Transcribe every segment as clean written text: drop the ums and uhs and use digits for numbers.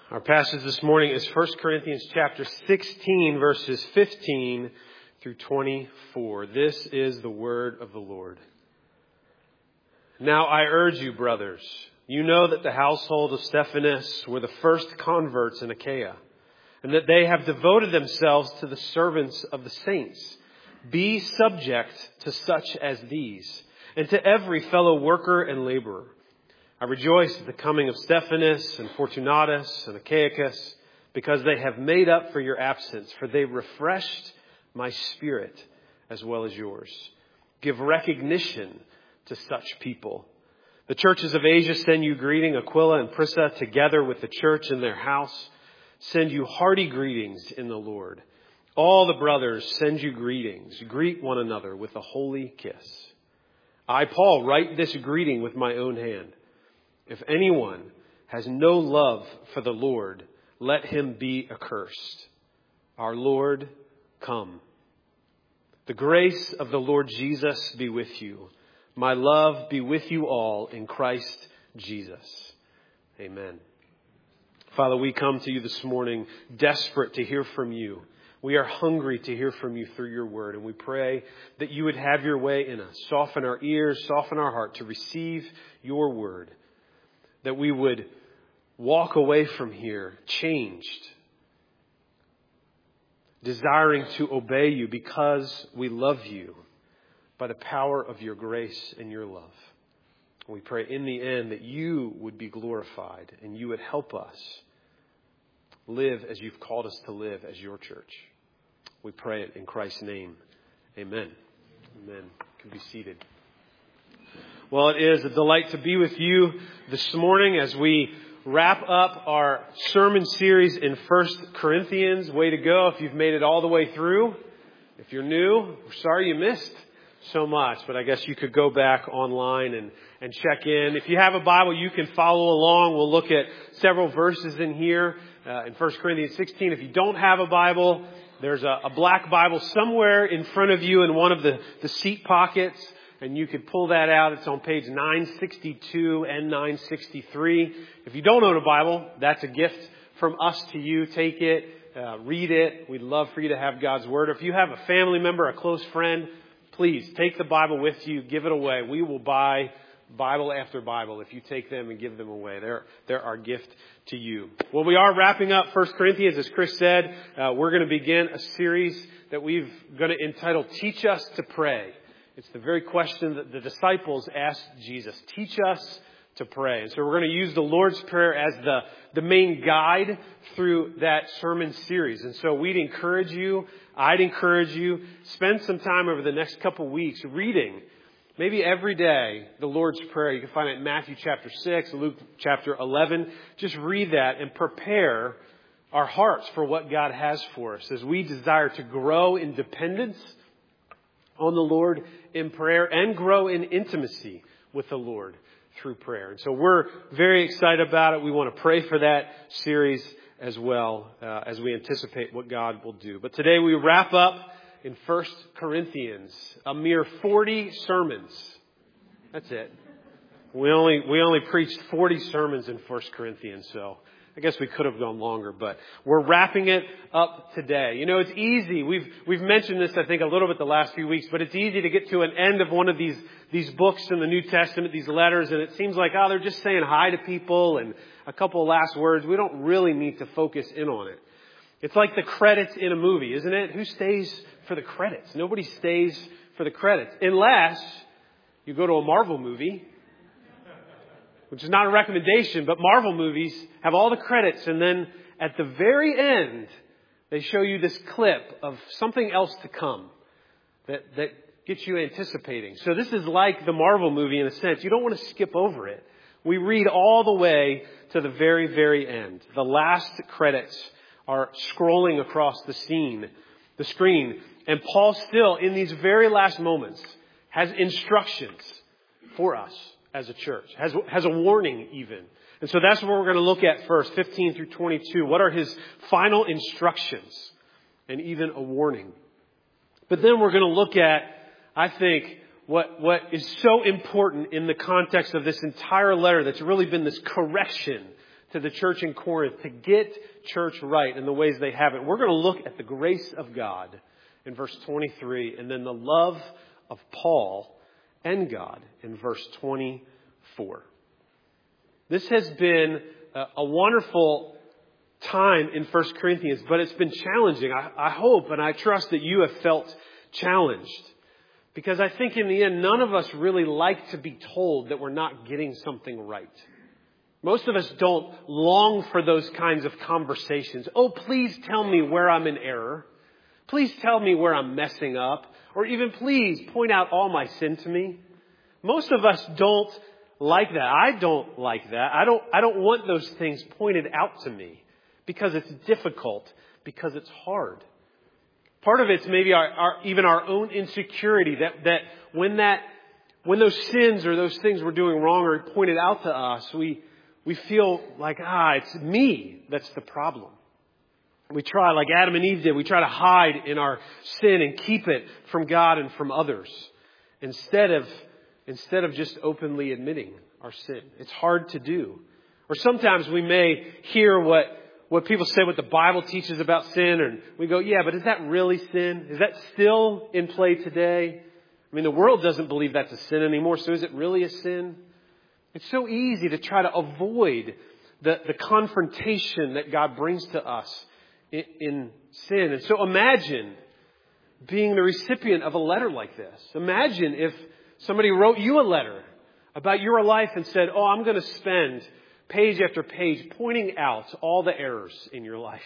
Our passage this morning is 1 Corinthians chapter 16, verses 15 through 24. This is the word of the Lord. Now I urge you, brothers, you know that the household of Stephanas were the first converts in Achaia, and that they have devoted themselves to the servants of the saints. Be subject to such as these, and to every fellow worker and laborer. I rejoice at the coming of Stephanas and Fortunatus and Achaicus, because they have made up for your absence, for they refreshed my spirit as well as yours. Give recognition to such people. The churches of Asia send you greeting. Aquila and Prisca, together with the church in their house, send you hearty greetings in the Lord. All the brothers send you greetings. Greet one another with a holy kiss. I, Paul, write this greeting with my own hand. If anyone has no love for the Lord, let him be accursed. Our Lord, come. The grace of the Lord Jesus be with you. My love be with you all in Christ Jesus. Amen. Father, we come to you this morning desperate to hear from you. We are hungry to hear from you through your word, and we pray that you would have your way in us. Soften our ears, soften our heart to receive your word. That we would walk away from here changed, desiring to obey you because we love you by the power of your grace and your love. We pray in the end that you would be glorified and you would help us live as you've called us to live as your church. We pray it in Christ's name. Amen. Amen. You can be seated. Well, it is a delight to be with you this morning as we wrap up our sermon series in 1 Corinthians. Way to go if you've made it all the way through. If you're new, we're sorry you missed so much, but I guess you could go back online and check in. If you have a Bible, you can follow along. We'll look at several verses in here in 1 Corinthians 16. If you don't have a Bible, there's a black Bible somewhere in front of you in one of the seat pockets. And you could pull that out. It's on page 962 and 963. If you don't own a Bible, that's a gift from us to you. Take it, read it. We'd love for you to have God's Word. If you have a family member, a close friend, please take the Bible with you. Give it away. We will buy Bible after Bible if you take them and give them away. They're our gift to you. Well, we are wrapping up 1 Corinthians. As Chris said, we're going to begin a series that we're going to entitle Teach Us to Pray. It's the very question that the disciples asked Jesus. Teach us to pray. And so we're going to use the Lord's Prayer as the main guide through that sermon series. And so I'd encourage you, spend some time over the next couple weeks reading, maybe every day, the Lord's Prayer. You can find it in Matthew chapter 6, Luke chapter 11. Just read that and prepare our hearts for what God has for us as we desire to grow in dependence on the Lord in prayer and grow in intimacy with the Lord through prayer. And so we're very excited about it. We want to pray for that series as well as we anticipate what God will do. But today we wrap up in 1 Corinthians, a mere 40 sermons. That's it. We only preached 40 sermons in 1 Corinthians, so I guess we could have gone longer, but we're wrapping it up today. You know, it's easy. We've mentioned this, I think, a little bit the last few weeks, but it's easy to get to an end of one of these books in the New Testament, these letters, and it seems like, they're just saying hi to people and a couple of last words. We don't really need to focus in on it. It's like the credits in a movie, isn't it? Who stays for the credits? Nobody stays for the credits, unless you go to a Marvel movie, which is not a recommendation, but Marvel movies have all the credits, and then at the very end, they show you this clip of something else to come that gets you anticipating. So this is like the Marvel movie in a sense. You don't want to skip over it. We read all the way to the very, very end. The last credits are scrolling across the screen, and Paul still, in these very last moments, has instructions for us as a church, has a warning even. And so that's what we're going to look at first, 15 through 22. What are his final instructions and even a warning? But then we're going to look at, I think, what is so important in the context of this entire letter that's really been this correction to the church in Corinth to get church right in the ways they haven't. We're going to look at the grace of God in verse 23 and then the love of Paul and God in verse 24. This has been a wonderful time in 1 Corinthians, but it's been challenging. I hope and I trust that you have felt challenged. Because I think in the end, none of us really like to be told that we're not getting something right. Most of us don't long for those kinds of conversations. Oh, please tell me where I'm in error. Please tell me where I'm messing up. Or even please point out all my sin to me. Most of us don't like that. I don't like that. I don't want those things pointed out to me because it's difficult, because it's hard. Part of it's maybe even our own insecurity that when those sins or those things we're doing wrong are pointed out to us, we feel like, it's me that's the problem. We try, like Adam and Eve did, we try to hide in our sin and keep it from God and from others instead of just openly admitting our sin. It's hard to do. Or sometimes we may hear what people say, what the Bible teaches about sin, and we go, yeah, but is that really sin? Is that still in play today? I mean, the world doesn't believe that's a sin anymore, so is it really a sin? It's so easy to try to avoid the confrontation that God brings to us in sin. And so imagine being the recipient of a letter like this. Imagine if somebody wrote you a letter about your life and said, I'm going to spend page after page pointing out all the errors in your life.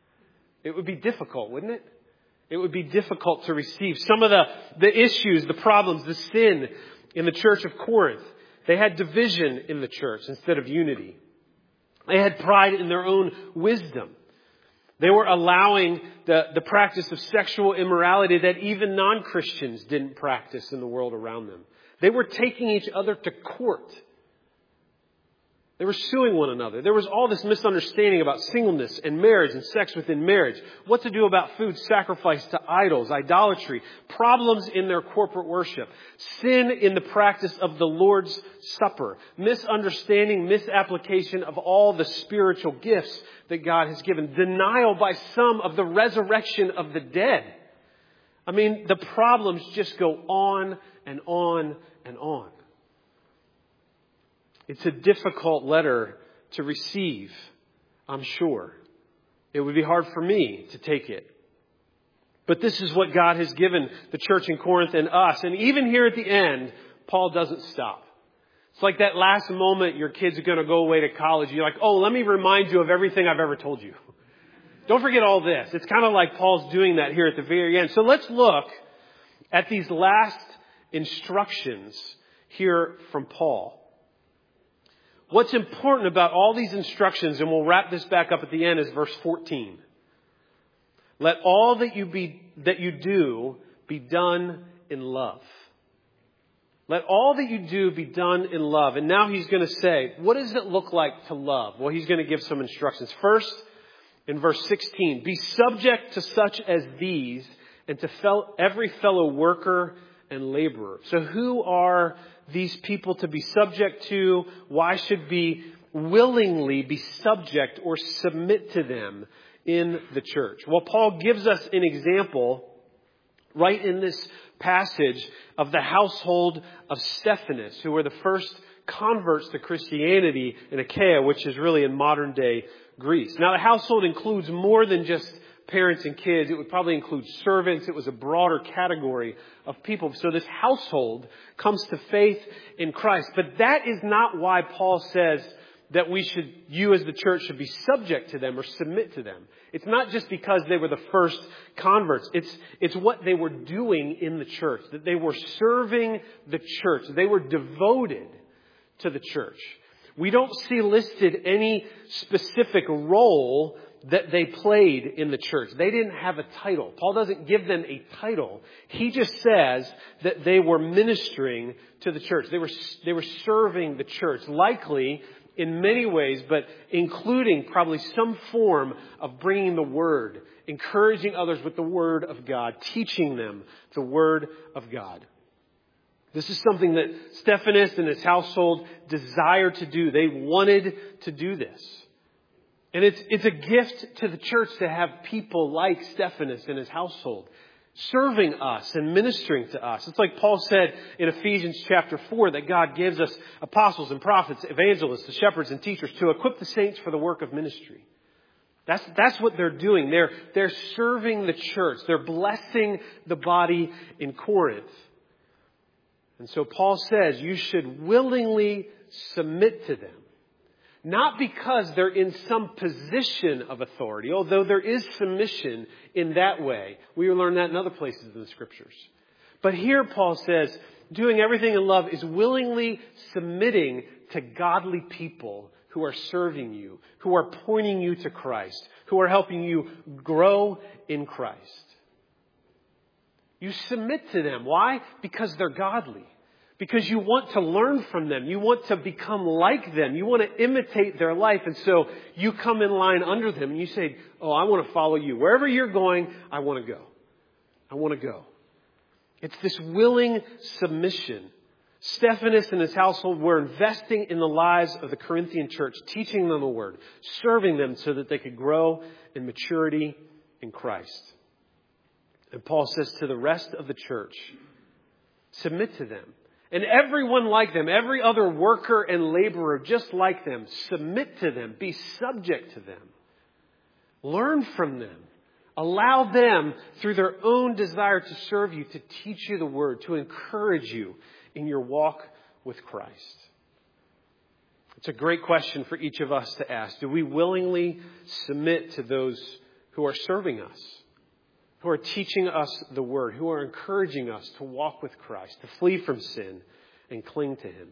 It would be difficult, wouldn't it? It would be difficult to receive. Some of the issues, the problems, the sin in the church of Corinth, they had division in the church instead of unity. They had pride in their own wisdom. They were allowing the practice of sexual immorality that even non-Christians didn't practice in the world around them. They were taking each other to court. They were suing one another. There was all this misunderstanding about singleness and marriage and sex within marriage. What to do about food sacrificed to idols, idolatry, problems in their corporate worship, sin in the practice of the Lord's Supper, misunderstanding, misapplication of all the spiritual gifts that God has given, denial by some of the resurrection of the dead. I mean, the problems just go on and on and on. It's a difficult letter to receive, I'm sure. It would be hard for me to take it. But this is what God has given the church in Corinth and us. And even here at the end, Paul doesn't stop. It's like that last moment your kids are going to go away to college. You're like, let me remind you of everything I've ever told you. Don't forget all this. It's kind of like Paul's doing that here at the very end. So let's look at these last instructions here from Paul. What's important about all these instructions, and we'll wrap this back up at the end, is verse 14. Let all that you do be done in love. Let all that you do be done in love. And now he's going to say, what does it look like to love? Well, he's going to give some instructions. First, in verse 16, be subject to such as these and to every fellow worker and laborer. So who are these people to be subject to? Why should we willingly be subject or submit to them in the church? Well, Paul gives us an example right in this passage of the household of Stephanas, who were the first converts to Christianity in Achaia, which is really in modern day Greece. Now, the household includes more than just parents and kids. It would probably include servants. It was a broader category of people. So this household comes to faith in Christ. But that is not why Paul says that you as the church should be subject to them or submit to them. It's not just because they were the first converts. It's what they were doing in the church, that they were serving the church. They were devoted to the church. We don't see listed any specific role that they played in the church. They didn't have a title. Paul doesn't give them a title. He just says that they were ministering to the church. They were serving the church, likely in many ways, but including probably some form of bringing the word, encouraging others with the word of God, teaching them the word of God. This is something that Stephanas and his household desired to do. They wanted to do this. And it's a gift to the church to have people like Stephanas and his household serving us and ministering to us. It's like Paul said in Ephesians chapter 4 that God gives us apostles and prophets, evangelists, shepherds and teachers to equip the saints for the work of ministry. That's what they're doing. They're serving the church. They're blessing the body in Corinth. And so Paul says you should willingly submit to them. Not because they're in some position of authority, although there is submission in that way. We learn that in other places in the Scriptures. But here Paul says, doing everything in love is willingly submitting to godly people who are serving you, who are pointing you to Christ, who are helping you grow in Christ. You submit to them. Why? Because they're godly. Because you want to learn from them. You want to become like them. You want to imitate their life. And so you come in line under them and you say, oh, I want to follow you. Wherever you're going, I want to go. I want to go. It's this willing submission. Stephanas and his household were investing in the lives of the Corinthian church, teaching them the word, serving them so that they could grow in maturity in Christ. And Paul says to the rest of the church, submit to them. And everyone like them, every other worker and laborer just like them, submit to them, be subject to them. Learn from them. Allow them, through their own desire to serve you, to teach you the word, to encourage you in your walk with Christ. It's a great question for each of us to ask. Do we willingly submit to those who are serving us, who are teaching us the word, who are encouraging us to walk with Christ, to flee from sin and cling to Him?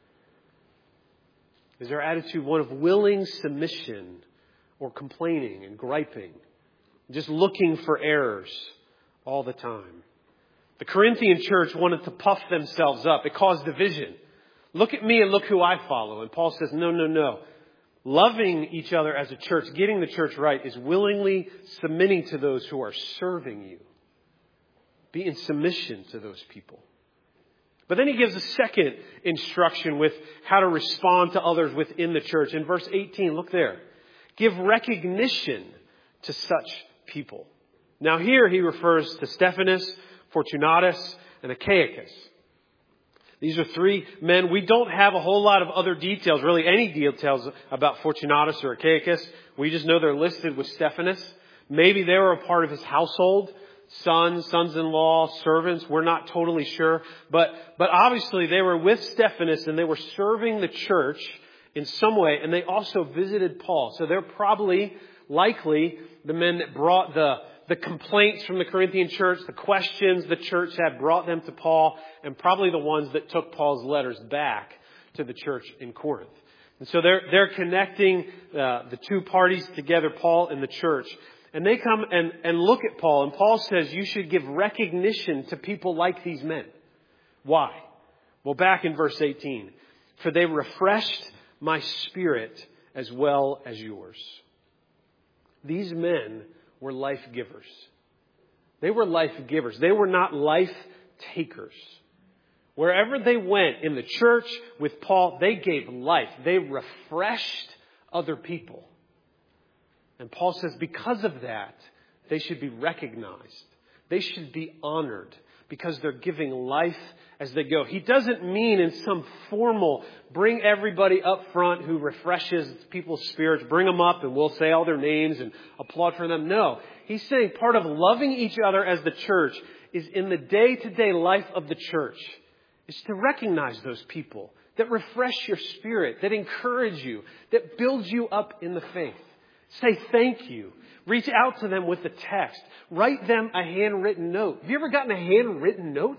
Is our attitude one of willing submission or complaining and griping, just looking for errors all the time? The Corinthian church wanted to puff themselves up. It caused division. Look at me and look who I follow. And Paul says, no. Loving each other as a church, getting the church right, is willingly submitting to those who are serving you. Be in submission to those people. But then he gives a second instruction with how to respond to others within the church. In verse 18, look there. Give recognition to such people. Now here he refers to Stephanas, Fortunatus, and Achaicus. These are three men. We don't have a whole lot of other details, really any details about Fortunatus or Achaicus. We just know they're listed with Stephanas. Maybe they were a part of his household, sons-in-law, servants. We're not totally sure. But obviously they were with Stephanas and they were serving the church in some way. And they also visited Paul. So they're probably likely the men that brought the complaints from the Corinthian church, the questions the church had, brought them to Paul, and probably the ones that took Paul's letters back to the church in Corinth. And so they're connecting the two parties together, Paul and the church. And they come and look at Paul, and Paul says you should give recognition to people like these men. Why? Well, back in verse 18, for they refreshed my spirit as well as yours. These men were life givers. They were life givers. They were not life takers. Wherever they went in the church with Paul, they gave life. They refreshed other people. And Paul says because of that, they should be recognized. They should be honored because they're giving life as they go. He doesn't mean in some formal, bring everybody up front who refreshes people's spirits, bring them up and we'll say all their names and applaud for them. No, he's saying part of loving each other as the church is in the day-to-day life of the church is to recognize those people that refresh your spirit, that encourage you, that build you up in the faith. Say thank you. Reach out to them with a text. Write them a handwritten note. Have you ever gotten a handwritten note?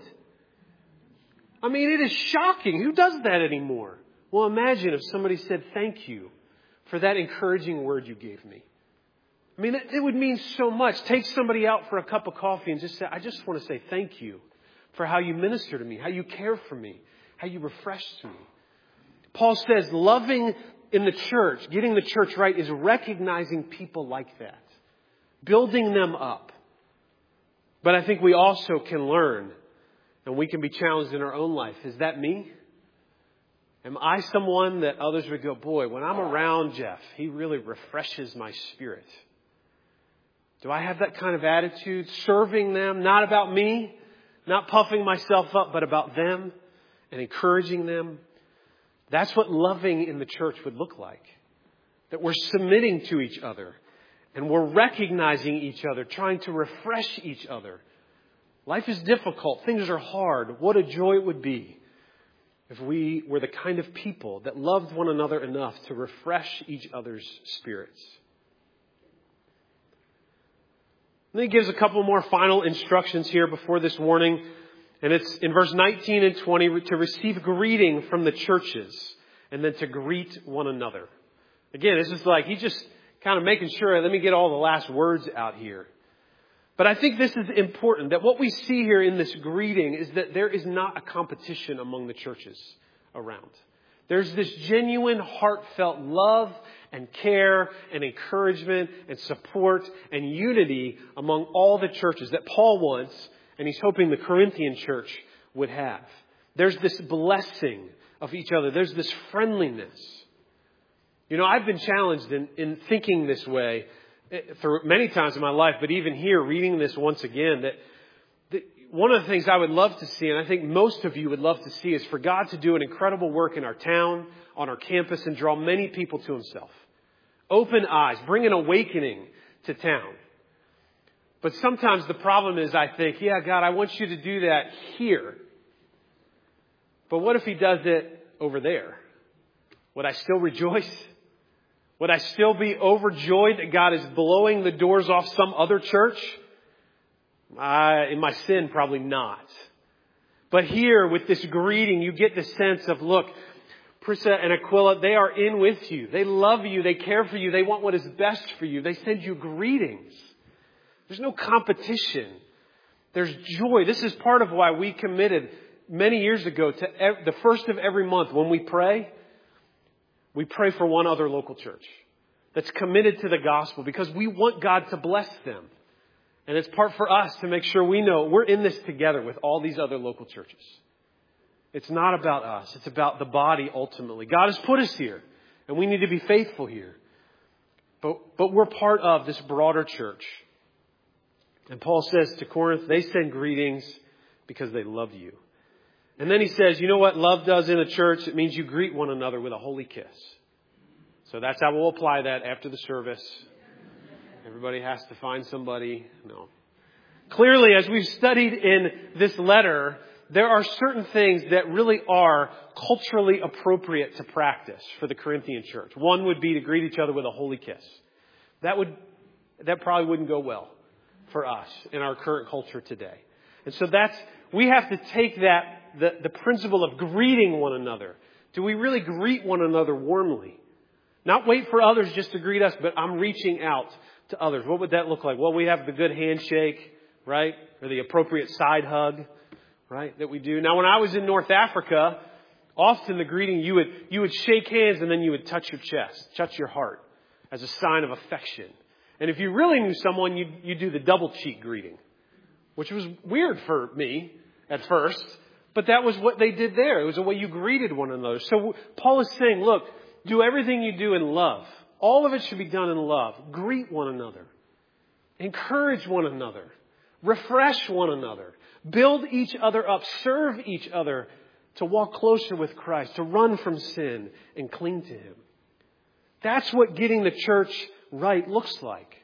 I mean, it is shocking. Who does that anymore? Well, imagine if somebody said thank you for that encouraging word you gave me. I mean, it would mean so much. Take somebody out for a cup of coffee and just say, I just want to say thank you for how you minister to me, how you care for me, how you refresh me. Paul says loving in the church, getting the church right, is recognizing people like that, building them up. But I think we also can learn, and we can be challenged in our own life. Is that me? Am I someone that others would go, boy, when I'm around Jeff, he really refreshes my spirit? Do I have that kind of attitude, serving them, not about me, not puffing myself up, but about them and encouraging them? That's what loving in the church would look like. That we're submitting to each other and we're recognizing each other, trying to refresh each other. Life is difficult. Things are hard. What a joy it would be if we were the kind of people that loved one another enough to refresh each other's spirits. And then he gives a couple more final instructions here before this warning. And it's in verse 19 and 20 to receive greeting from the churches and then to greet one another. Again, this is like he's just kind of making sure, let me get all the last words out here. But I think this is important, that what we see here in this greeting is that there is not a competition among the churches around. There's this genuine, heartfelt love and care and encouragement and support and unity among all the churches that Paul wants, and he's hoping the Corinthian church would have. There's this blessing of each other. There's this friendliness. You know, I've been challenged in thinking this way through many times in my life, but even here, reading this once again, that one of the things I would love to see, and I think most of you would love to see, is for God to do an incredible work in our town, on our campus, and draw many people to himself. Open eyes, bring an awakening to town. But sometimes the problem is I think, yeah, God, I want you to do that here. But what if he does it over there? Would I still rejoice? Would I still be overjoyed that God is blowing the doors off some other church? In my sin, probably not. But here with this greeting, you get the sense of, look, Priscilla and Aquila, they are in with you. They love you. They care for you. They want what is best for you. They send you greetings. There's no competition. There's joy. This is part of why we committed many years ago to the first of every month when we pray for one other local church that's committed to the gospel because we want God to bless them. And it's part for us to make sure we know we're in this together with all these other local churches. It's not about us. It's about the body ultimately. God has put us here and we need to be faithful here. But we're part of this broader church. And Paul says to Corinth, they send greetings because they love you. And then he says, you know what love does in a church? It means you greet one another with a holy kiss. So that's how we'll apply that after the service. Everybody has to find somebody. No. Clearly, as we've studied in this letter, there are certain things that really are culturally appropriate to practice for the Corinthian church. One would be to greet each other with a holy kiss. That probably wouldn't go well for us in our current culture today. And so we have to take the principle of greeting one another. Do we really greet one another warmly? Not wait for others just to greet us, but I'm reaching out to others. What would that look like? Well, we have the good handshake, right? Or the appropriate side hug, right? That we do. Now, when I was in North Africa, often the greeting, you would shake hands and then you would touch your chest, touch your heart as a sign of affection. And if you really knew someone, you'd do the double cheek greeting, which was weird for me at first. But that was what they did there. It was the way you greeted one another. So Paul is saying, look, do everything you do in love. All of it should be done in love. Greet one another. Encourage one another. Refresh one another. Build each other up. Serve each other to walk closer with Christ, to run from sin and cling to him. That's what getting the church right looks like.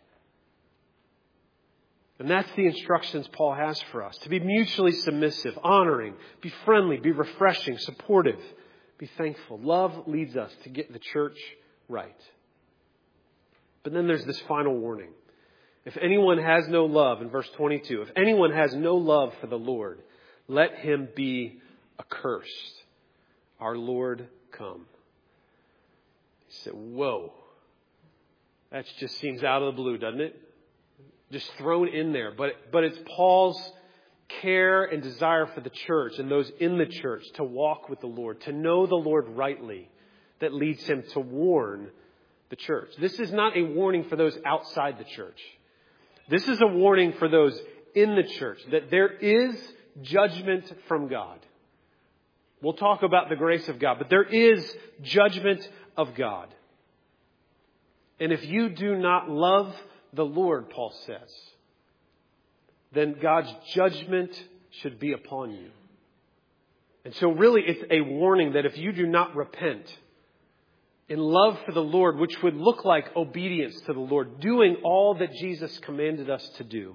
And that's the instructions Paul has for us. To be mutually submissive, honoring, be friendly, be refreshing, supportive, be thankful. Love leads us to get the church right. But then there's this final warning. If anyone has no love, in verse 22, if anyone has no love for the Lord, let him be accursed. Our Lord come. He said, whoa. That just seems out of the blue, doesn't it? Just thrown in there. But it's Paul's care and desire for the church and those in the church to walk with the Lord, to know the Lord rightly, that leads him to warn the church. This is not a warning for those outside the church. This is a warning for those in the church, that there is judgment from God. We'll talk about the grace of God, but there is judgment of God. And if you do not love the Lord, Paul says, then God's judgment should be upon you. And so really it's a warning that if you do not repent in love for the Lord, which would look like obedience to the Lord, doing all that Jesus commanded us to do,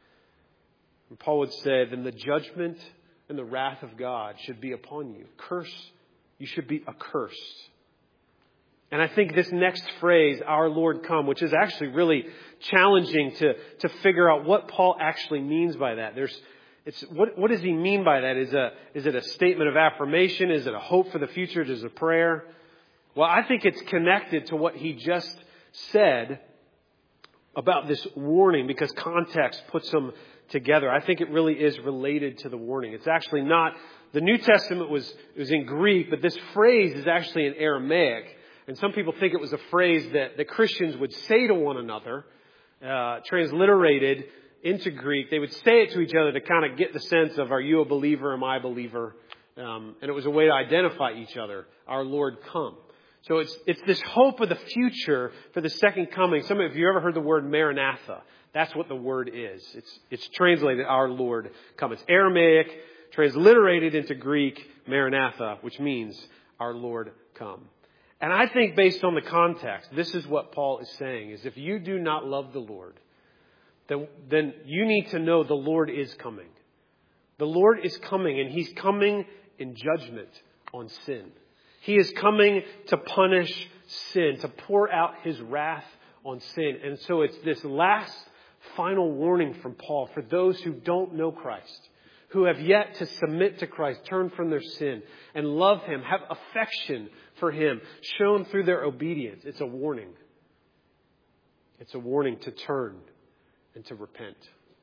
and Paul would say, then the judgment and the wrath of God should be upon you. You should be accursed. And I think this next phrase, our Lord come, which is actually really challenging to figure out what Paul actually means by that. What does he mean by that? Is it a statement of affirmation? Is it a hope for the future? Is it a prayer? Well, I think it's connected to what he just said about this warning, because context puts them together. I think it really is related to the warning. It's actually not, the New Testament was in Greek, but this phrase is actually in Aramaic. And some people think it was a phrase that Christians would say to one another, transliterated into Greek. They would say it to each other to kind of get the sense of, are you a believer? Am I a believer? And it was a way to identify each other. Our Lord come. So it's this hope of the future for the second coming. Some of you ever heard the word Maranatha? That's what the word is. It's translated, our Lord come. It's Aramaic, transliterated into Greek, Maranatha, which means our Lord come. And I think based on the context, this is what Paul is saying, is if you do not love the Lord, then you need to know the Lord is coming. The Lord is coming, and He's coming in judgment on sin. He is coming to punish sin, to pour out His wrath on sin. And so it's this last final warning from Paul for those who don't know Christ, who have yet to submit to Christ, turn from their sin and love Him, have affection for Him, shown through their obedience. It's a warning. It's a warning to turn and to repent.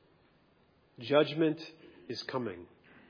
Judgment is coming.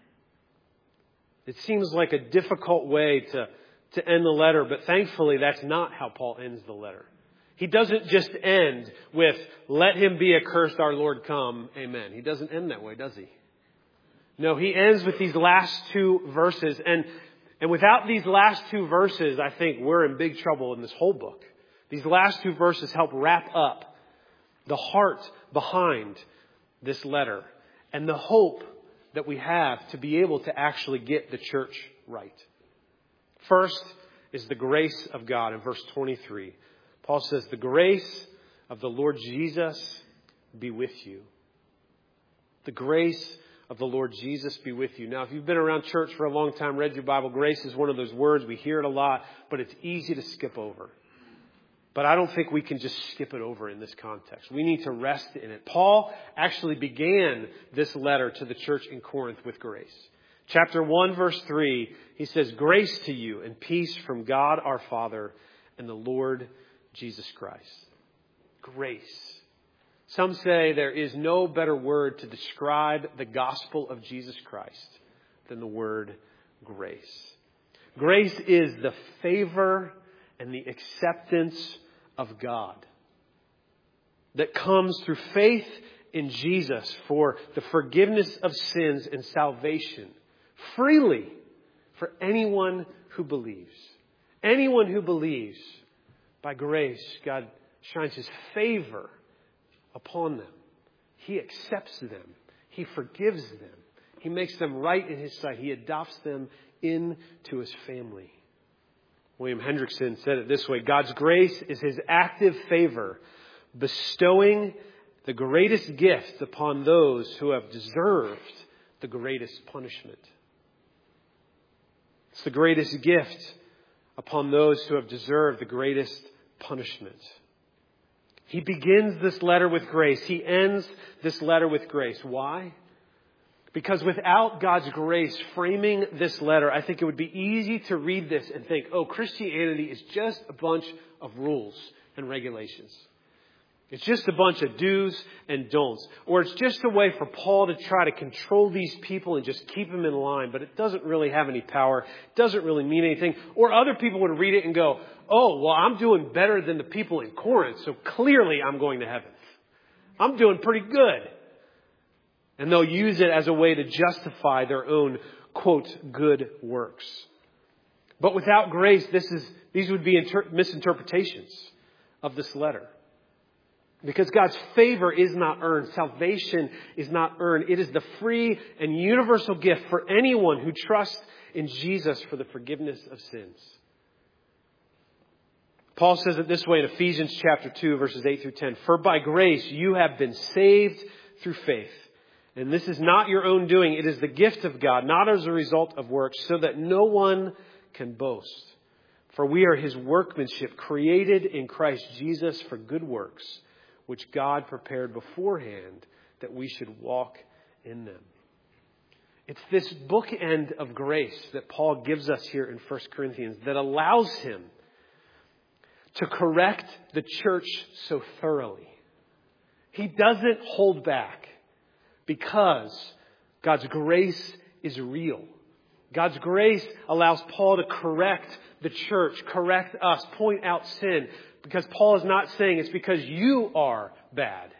It seems like a difficult way to end the letter, but thankfully that's not how Paul ends the letter. He doesn't just end with, let him be accursed, our Lord come, amen. He doesn't end that way, does he? No, he ends with these last two verses. And without these last two verses, I think we're in big trouble in this whole book. These last two verses help wrap up the heart behind this letter and the hope that we have to be able to actually get the church right. First is the grace of God in verse 23. Paul says, the grace of the Lord Jesus be with you. The grace of the Lord Jesus be with you. Now, if you've been around church for a long time, read your Bible, grace is one of those words. We hear it a lot, but it's easy to skip over. But I don't think we can just skip it over in this context. We need to rest in it. Paul actually began this letter to the church in Corinth with grace. Chapter 1, verse 3, he says, grace to you and peace from God our Father and the Lord Jesus Christ. Grace. Some say there is no better word to describe the gospel of Jesus Christ than the word grace. Grace is the favor and the acceptance of God that comes through faith in Jesus for the forgiveness of sins and salvation freely for anyone who believes. Anyone who believes, by grace, God shines His favor upon them. He accepts them. He forgives them. He makes them right in His sight. He adopts them into His family. William Hendrickson said it this way: God's grace is His active favor, bestowing the greatest gift upon those who have deserved the greatest punishment. It's the greatest gift upon those who have deserved the greatest punishment. He begins this letter with grace. He ends this letter with grace. Why? Because without God's grace framing this letter, I think it would be easy to read this and think, oh, Christianity is just a bunch of rules and regulations. It's just a bunch of do's and don'ts. Or it's just a way for Paul to try to control these people and just keep them in line. But it doesn't really have any power. It doesn't really mean anything. Or other people would read it and go, oh, well, I'm doing better than the people in Corinth, so clearly I'm going to heaven. I'm doing pretty good. And they'll use it as a way to justify their own quote, good works. But without grace, these would be misinterpretations of this letter. Because God's favor is not earned. Salvation is not earned. It is the free and universal gift for anyone who trusts in Jesus for the forgiveness of sins. Paul says it this way in Ephesians chapter 2, verses 8 through 10. For by grace you have been saved through faith. And this is not your own doing. It is the gift of God, not as a result of works, so that no one can boast. For we are his workmanship, created in Christ Jesus for good works, which God prepared beforehand that we should walk in them. It's this bookend of grace that Paul gives us here in 1 Corinthians that allows him to correct the church so thoroughly. He doesn't hold back because God's grace is real. God's grace allows Paul to correct the church, correct us, point out sin. Because Paul is not saying it's because you are bad.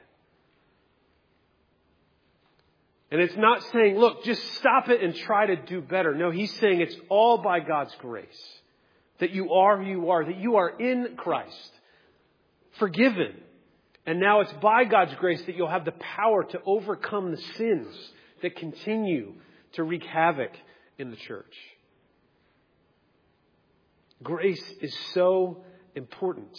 And it's not saying, look, just stop it and try to do better. No, he's saying it's all by God's grace. That you are who you are. That you are in Christ. Forgiven. And now it's by God's grace that you'll have the power to overcome the sins that continue to wreak havoc in the church. Grace is so important.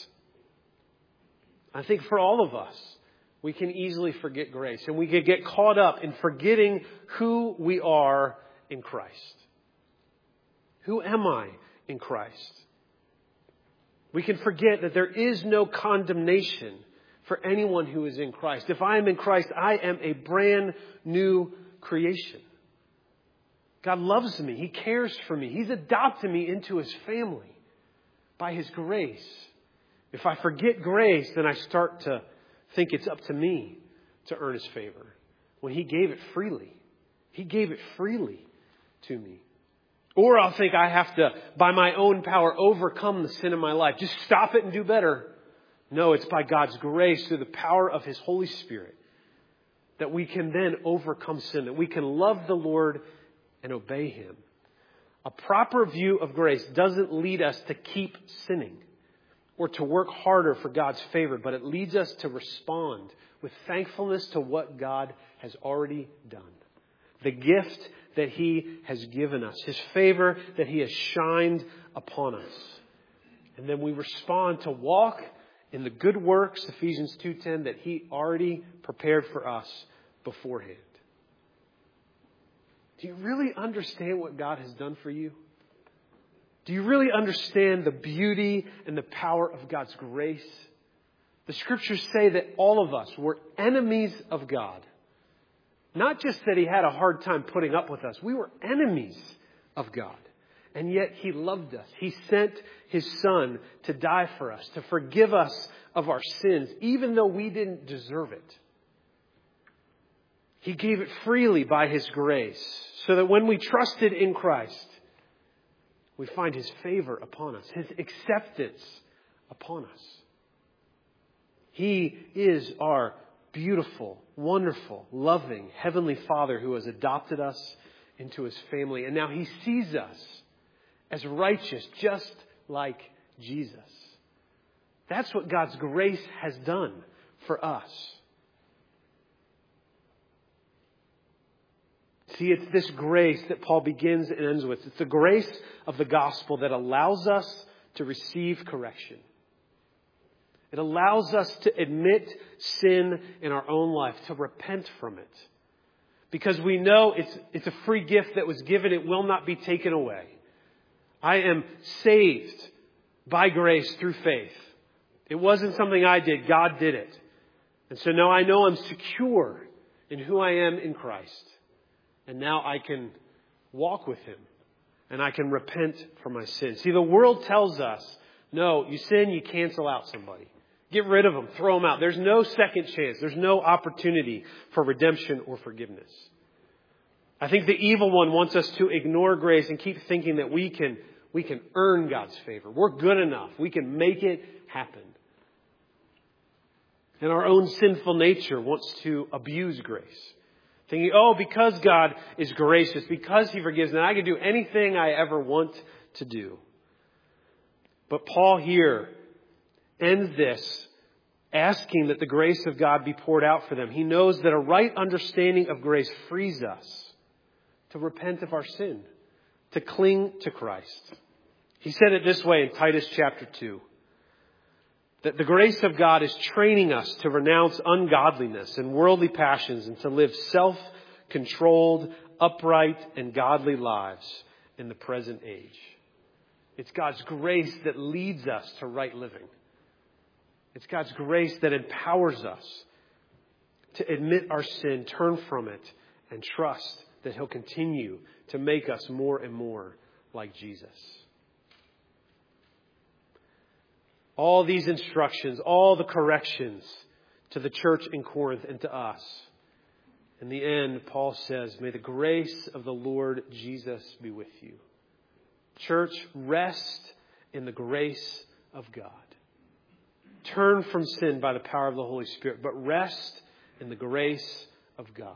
I think for all of us, we can easily forget grace. And we can get caught up in forgetting who we are in Christ. Who am I in Christ? We can forget that there is no condemnation for anyone who is in Christ. If I am in Christ, I am a brand new creation. God loves me. He cares for me. He's adopted me into his family by his grace. If I forget grace, then I start to think it's up to me to earn his favor. When he gave it freely. He gave it freely to me. Or I'll think I have to, by my own power, overcome the sin in my life. Just stop it and do better. No, it's by God's grace through the power of his Holy Spirit that we can then overcome sin, that we can love the Lord and obey him. A proper view of grace doesn't lead us to keep sinning or to work harder for God's favor, but it leads us to respond with thankfulness to what God has already done. The gift that he has given us, his favor that he has shined upon us. And then we respond to walk in the good works, Ephesians 2:10, that he already prepared for us beforehand. Do you really understand what God has done for you? Do you really understand the beauty and the power of God's grace? The scriptures say that all of us were enemies of God. Not just that he had a hard time putting up with us. We were enemies of God. And yet he loved us. He sent his son to die for us, to forgive us of our sins, even though we didn't deserve it. He gave it freely by his grace, so that when we trusted in Christ, we find his favor upon us, his acceptance upon us. He is our beautiful, wonderful, loving Heavenly Father who has adopted us into his family. And now he sees us as righteous, just like Jesus. That's what God's grace has done for us. See, it's this grace that Paul begins and ends with. It's the grace of the gospel that allows us to receive correction. It allows us to admit sin in our own life, to repent from it. Because we know it's a free gift that was given. It will not be taken away. I am saved by grace through faith. It wasn't something I did. God did it. And so now I know I'm secure in who I am in Christ. And now I can walk with him. And I can repent for my sins. See, the world tells us, no, you sin, you cancel out somebody. Get rid of them. Throw them out. There's no second chance. There's no opportunity for redemption or forgiveness. I think the evil one wants us to ignore grace and keep thinking that we can earn God's favor. We're good enough. We can make it happen. And our own sinful nature wants to abuse grace. Thinking, oh, because God is gracious, because He forgives, then I can do anything I ever want to do. But Paul here ends this asking that the grace of God be poured out for them. He knows that a right understanding of grace frees us to repent of our sin, to cling to Christ. He said it this way in Titus chapter 2, that the grace of God is training us to renounce ungodliness and worldly passions and to live self-controlled, upright, and godly lives in the present age. It's God's grace that leads us to right living. It's God's grace that empowers us to admit our sin, turn from it, and trust that He'll continue to make us more and more like Jesus. All these instructions, all the corrections to the church in Corinth and to us. In the end, Paul says, may the grace of the Lord Jesus be with you. Church, rest in the grace of God. Turn from sin by the power of the Holy Spirit, but rest in the grace of God.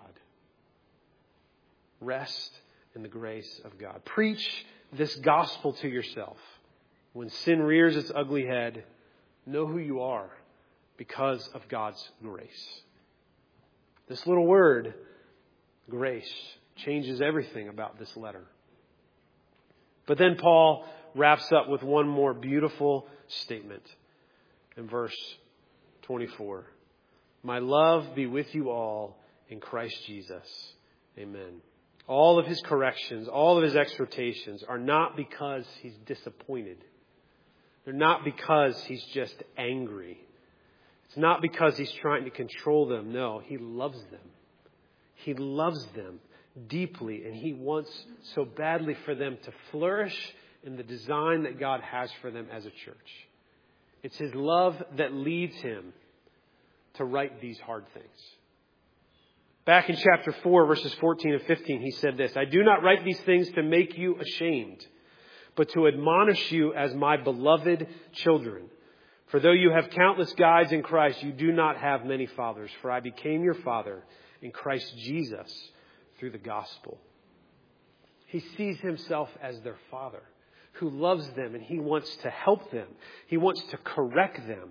Rest in the grace of God. Preach this gospel to yourself. When sin rears its ugly head, know who you are because of God's grace. This little word, grace, changes everything about this letter. But then Paul wraps up with one more beautiful statement in verse 24. My love be with you all in Christ Jesus. Amen. All of his corrections, all of his exhortations are not because he's disappointed. They're not because he's just angry. It's not because he's trying to control them. No, he loves them. He loves them deeply, and he wants so badly for them to flourish in the design that God has for them as a church. It's his love that leads him to write these hard things. Back in chapter 4, verses 14 and 15, he said this, I do not write these things to make you ashamed, but to admonish you as my beloved children. For though you have countless guides in Christ, you do not have many fathers. For I became your father in Christ Jesus through the gospel. He sees himself as their father who loves them, and he wants to help them. He wants to correct them.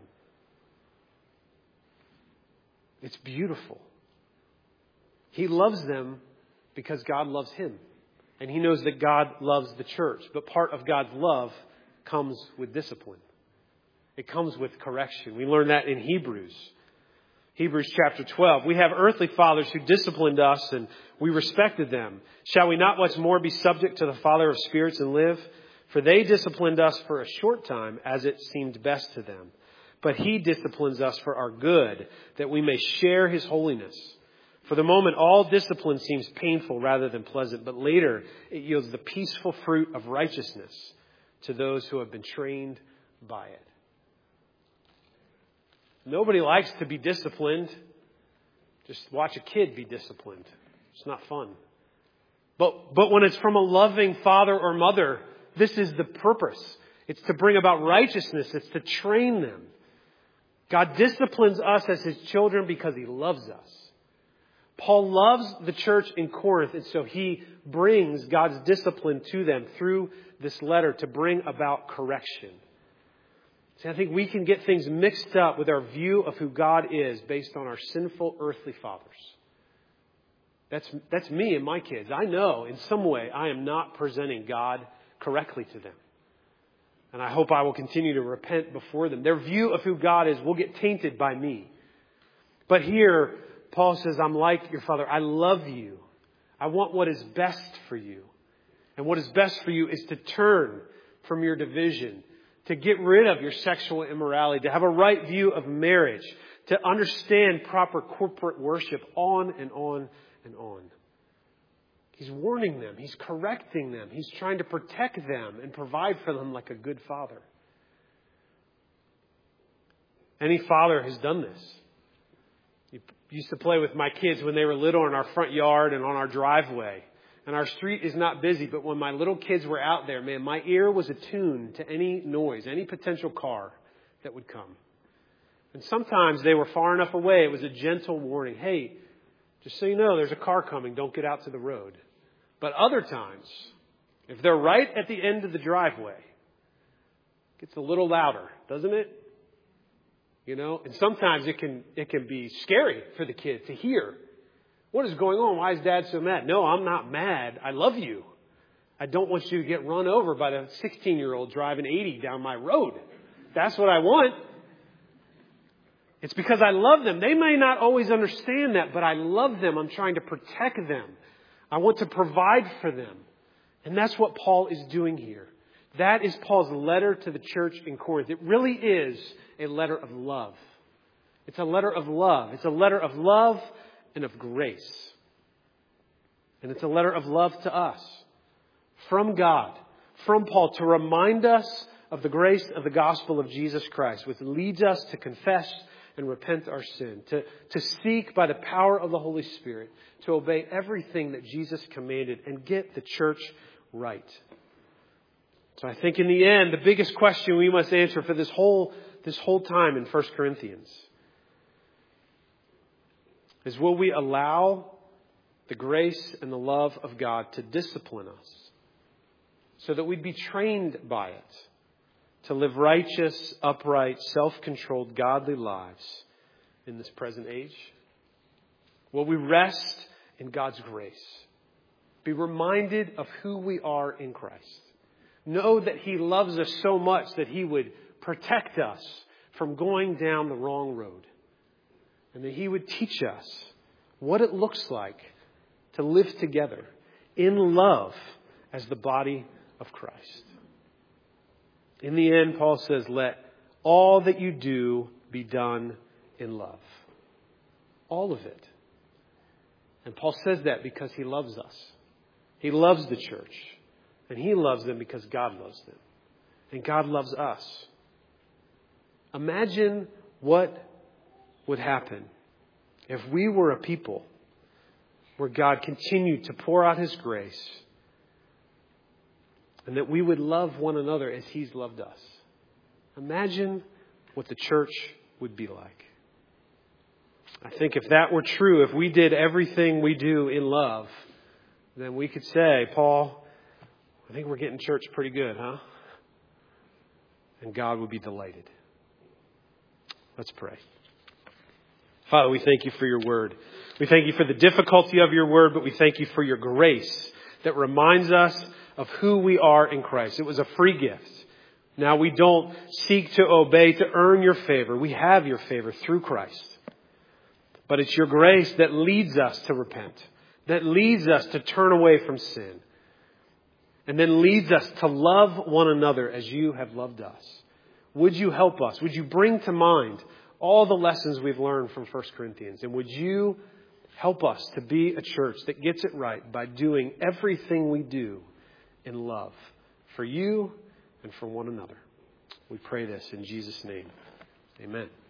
It's beautiful. He loves them because God loves him. And he knows that God loves the church. But part of God's love comes with discipline. It comes with correction. We learn that in Hebrews. Hebrews chapter 12. We have earthly fathers who disciplined us and we respected them. Shall we not once more be subject to the Father of spirits and live? For they disciplined us for a short time as it seemed best to them. But he disciplines us for our good, that we may share his holiness. For the moment, all discipline seems painful rather than pleasant, but later it yields the peaceful fruit of righteousness to those who have been trained by it. Nobody likes to be disciplined. Just watch a kid be disciplined. It's not fun. But when it's from a loving father or mother, this is the purpose. It's to bring about righteousness. It's to train them. God disciplines us as his children because he loves us. Paul loves the church in Corinth, and so he brings God's discipline to them through this letter to bring about correction. See, I think we can get things mixed up with our view of who God is based on our sinful earthly fathers. That's me and my kids. I know in some way I am not presenting God correctly to them. And I hope I will continue to repent before them. Their view of who God is will get tainted by me. But here, Paul says, I'm like your father. I love you. I want what is best for you. And what is best for you is to turn from your division, to get rid of your sexual immorality, to have a right view of marriage, to understand proper corporate worship, on and on and on. He's warning them. He's correcting them. He's trying to protect them and provide for them like a good father. Any father has done this. Used to play with my kids when they were little in our front yard and on our driveway. And our street is not busy, but when my little kids were out there, man, my ear was attuned to any noise, any potential car that would come. And sometimes they were far enough away. It was a gentle warning. Hey, Just so you know, there's a car coming. Don't get out to the road. But other times, if they're right at the end of the driveway, it gets a little louder, doesn't it? You know, and sometimes it can be scary for the kid to hear. What is going on? Why is Dad so mad? No, I'm not mad. I love you. I don't want you to get run over by the 16-year-old driving 80 down my road. That's what I want. It's because I love them. They may not always understand that, but I love them. I'm trying to protect them. I want to provide for them. And that's what Paul is doing here. That is Paul's letter to the church in Corinth. It really is a letter of love. It's a letter of love. It's a letter of love and of grace. And it's a letter of love to us. From God, from Paul, to remind us of the grace of the gospel of Jesus Christ, which leads us to confess and repent our sin, to seek by the power of the Holy Spirit, to obey everything that Jesus commanded and get the church right. So I think in the end, the biggest question we must answer for this whole time in 1 Corinthians is, will we allow the grace and the love of God to discipline us so that we'd be trained by it to live righteous, upright, self-controlled, godly lives in this present age? Will we rest in God's grace? Be reminded of who we are in Christ. Know that He loves us so much that He would protect us from going down the wrong road. And that He would teach us what it looks like to live together in love as the body of Christ. In the end, Paul says, let all that you do be done in love. All of it. And Paul says that because he loves us. He loves the church. And he loves them because God loves them. And God loves us. Imagine what would happen if we were a people where God continued to pour out His grace, and that we would love one another as He's loved us. Imagine what the church would be like. I think if that were true, if we did everything we do in love, then we could say, Paul, I think we're getting church pretty good, huh? And God would be delighted. Let's pray. Father, we thank you for your word. We thank you for the difficulty of your word, but we thank you for your grace that reminds us of who we are in Christ. It was a free gift. Now we don't seek to obey to earn your favor. We have your favor through Christ. But it's your grace that leads us to repent, that leads us to turn away from sin, and then leads us to love one another as you have loved us. Would you help us? Would you bring to mind all the lessons we've learned from 1 Corinthians? And would you help us to be a church that gets it right by doing everything we do in love for you and for one another? We pray this in Jesus' name. Amen.